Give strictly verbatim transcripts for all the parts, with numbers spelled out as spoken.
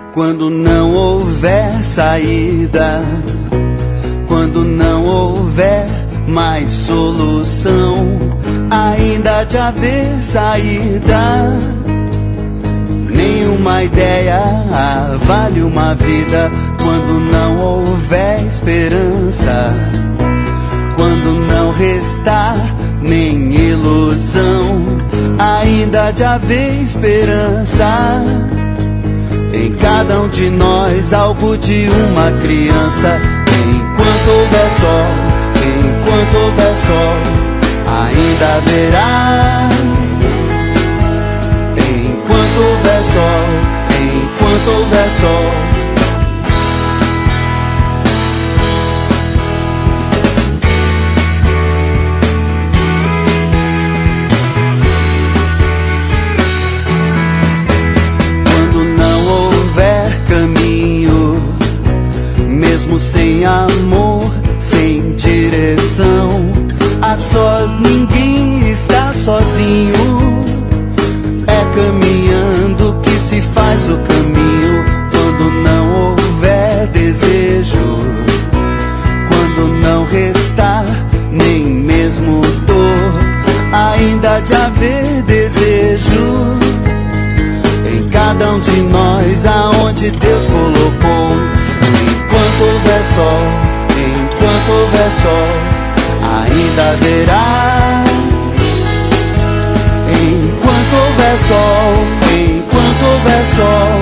Quando não houver saída, quando não houver mais solução, ainda de haver saída. Nenhuma ideia vale uma vida quando não houver esperança, quando não restar nem ilusão, ainda de haver esperança. Em cada um de nós algo de uma criança. Enquanto houver sol, enquanto houver sol, ainda haverá. Enquanto houver sol, enquanto houver sol. Sem amor, sem direção, a sós ninguém está sozinho. É caminhando que se faz o caminho. Quando não houver desejo, quando não restar nem mesmo dor, ainda de haver desejo. Em cada um de nós, aonde Deus colocou. Enquanto houver sol, enquanto houver sol, ainda haverá. Enquanto houver sol, enquanto houver sol.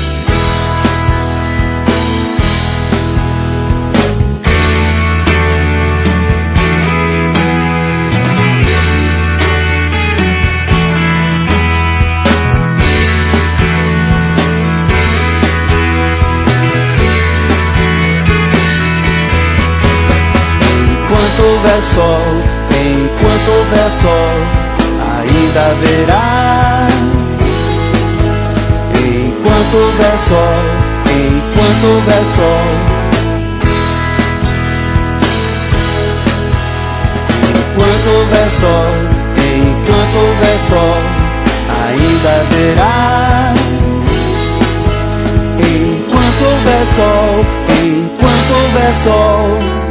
Enquanto houver sol, enquanto houver sol, ainda haverá. Enquanto houver sol, enquanto houver sol. Enquanto houver sol, enquanto houver sol, ainda haverá. Enquanto houver sol, enquanto houver sol.